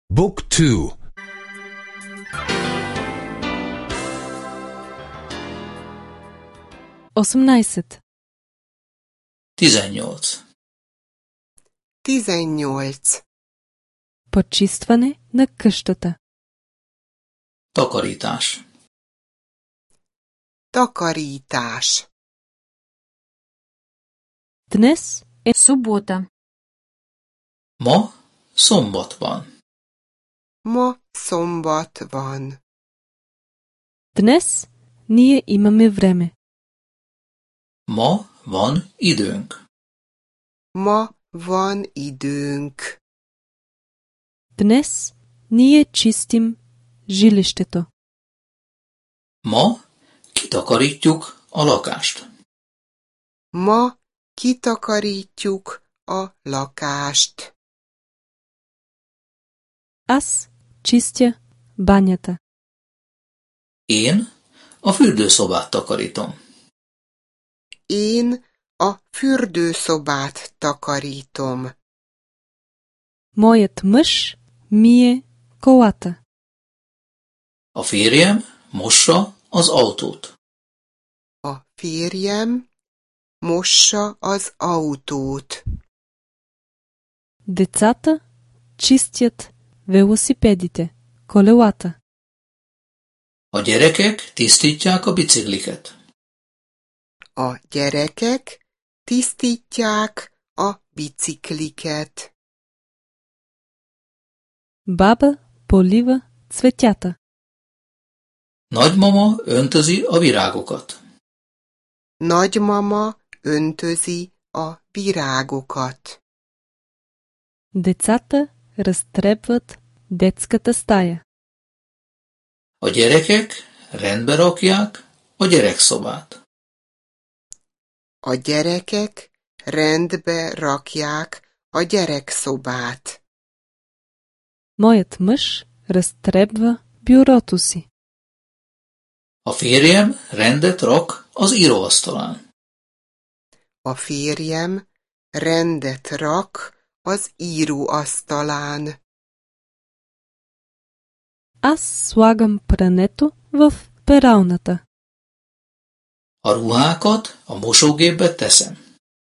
Book 2. 18. 18. 18. Почистване на къщата. Takarítás. Takarítás. Днес е събота. Ma szombat van. Ma szombat van. Днес ние имаме време. Ma van időnk. Ma van időnk. Днес ние чистим жилището. Ma kitakarítjuk a lakást. Ma kitakarítjuk a lakást. Аз чистя банята. Én a fürdőszobát takarítom. Én a fürdőszobát takarítom. Моят мъж мие колата. A férjem mossa az autót. A férjem mossa az autót. Децата чистят велосипедите, колелата. A gyerekek tisztítják a bicikliket. A gyerekek tisztítják a bicikliket. Баба полива цветята. Nagymama öntözi a virágokat. Nagymama öntözi a virágokat. Децата разтребват детската стая. A gyerekek rendbe rakják a gyerekszobát. A gyerekek rendbe rakják a gyerekszobát. Моят мъж разтребва бюрото си. A férjem rendet rak az íróasztalán. A férjem rendet rak az íróasztalán. Аз слагам прането в пералната. A ruhákat a mosógépbe teszem.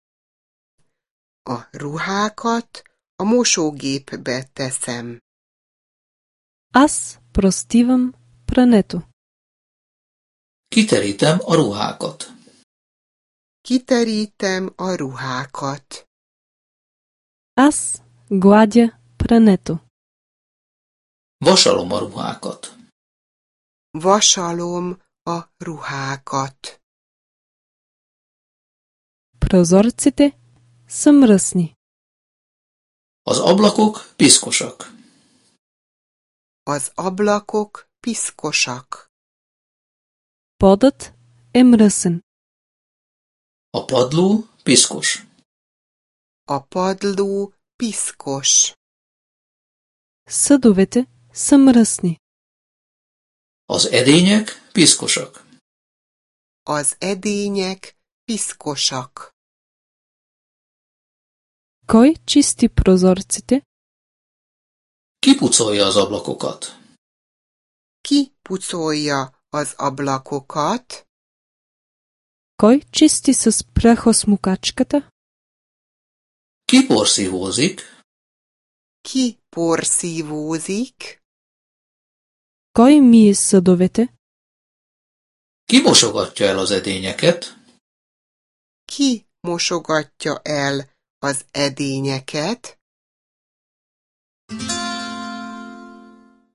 A ruhákat a mosógépbe teszem. Аз простивам прането. Kiterítem a ruhákat. Kiterítem a ruhákat. Аз гладя прането. Vasalom a ruhákat. Vasalom a ruhákat. Прозорците са мръсни. Az ablakok piszkosak. Az ablakok piszkosak. Подът е мръсен. A padló piszkos. A padló piszkos. Съдовете са мръсни. Az edények piszkosak. Az edények piszkosak. Кой чисти прозорците? Ki pucolja az ablakokat? Ki pucolja az ablakokat? Кой чисти с прахосмукачката? Ki porszívózik? Ki porszívózik? Кой мие съдовете? Ki mosogatja el az edényeket? Ki mosogatja el az edényeket?